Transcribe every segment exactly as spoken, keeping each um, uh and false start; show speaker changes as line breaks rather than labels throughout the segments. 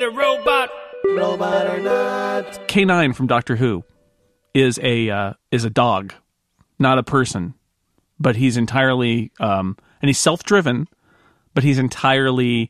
a robot?
Robot or not?
K nine from Doctor Who is a uh, is a dog, not a person, but he's entirely um, and he's self-driven, but he's entirely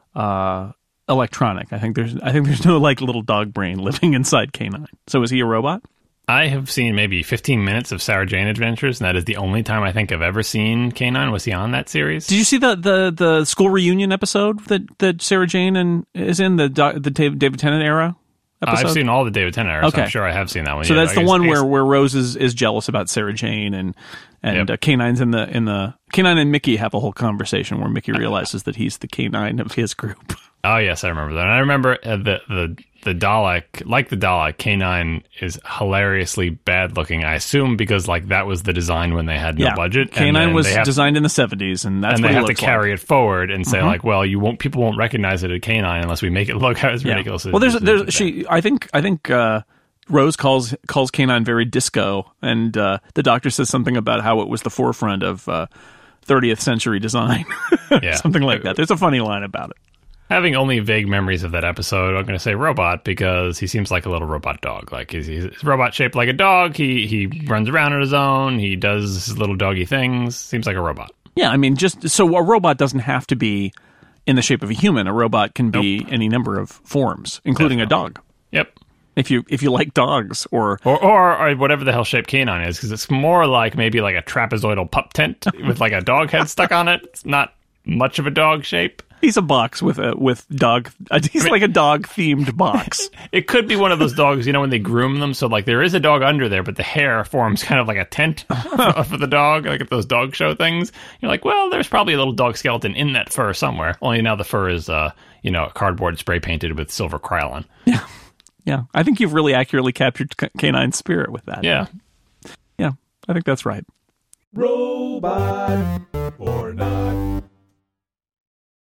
uh, electronic. I think there's I think there's no like little dog brain living inside K nine. So is he a robot?
I have seen maybe fifteen minutes of Sarah Jane Adventures, and that is the only time I think I've ever seen K nine. Was he on that series?
Did you see the the, the school reunion episode that, that Sarah Jane and is in the the David Tennant era episode?
I've seen all the David Tennant era,
okay.
so I'm sure I have seen that one.
So
yeah,
that's
I
the
guess,
one
I guess,
where, where Rose is, is jealous about Sarah Jane, and and
Yep.
uh, K nine's in the in the K nine and Mickey have a whole conversation where Mickey realizes that he's the K nine of his group.
Oh yes, I remember that. And I remember uh, the the the Dalek, like the Dalek, K nine is hilariously bad looking. I assume because like that was the design when they had no
yeah.
budget.
K nine was designed in the seventies, and that's
and
what
they
he
have to
looks
carry
like.
it forward and say
Mhm.
like, well, you won't people won't recognize it as K nine unless we make it look as
Yeah.
ridiculous.
Well,
as
there's
as
there's
it
she. I think I think uh, Rose calls calls K nine very disco, and uh, the Doctor says something about how it was the forefront of uh, twentieth century design,
Yeah.
something like that. There's a funny line about it.
Having only vague memories of that episode, I'm going to say robot because he seems like a little robot dog. Like he's, he's a robot shaped like a dog. He he runs around on his own. He does his little doggy things. Seems like a robot.
Yeah, I mean, just so a robot doesn't have to be in the shape of a human. A robot can be
Nope.
any number of forms, including
Definitely.
a dog.
Yep.
If you if you like dogs, or
Or, or or whatever the hell shape K nine is, because it's more like maybe like a trapezoidal pup tent with like a dog head stuck on it. It's not much of a dog shape.
he's a box with a with dog. Uh, he's
I mean-
like a dog themed box.
It could be one of those dogs, you know, when they groom them. So, like, there is a dog under there, but the hair forms kind of like a tent for the dog, like at those dog show things. You're like, well, there's probably a little dog skeleton in that fur somewhere. Only now the fur is, uh, you know, cardboard spray painted with silver Krylon.
Yeah, yeah. I think you've really accurately captured K nine's spirit with that.
Yeah.
yeah. I think that's right.
Robot.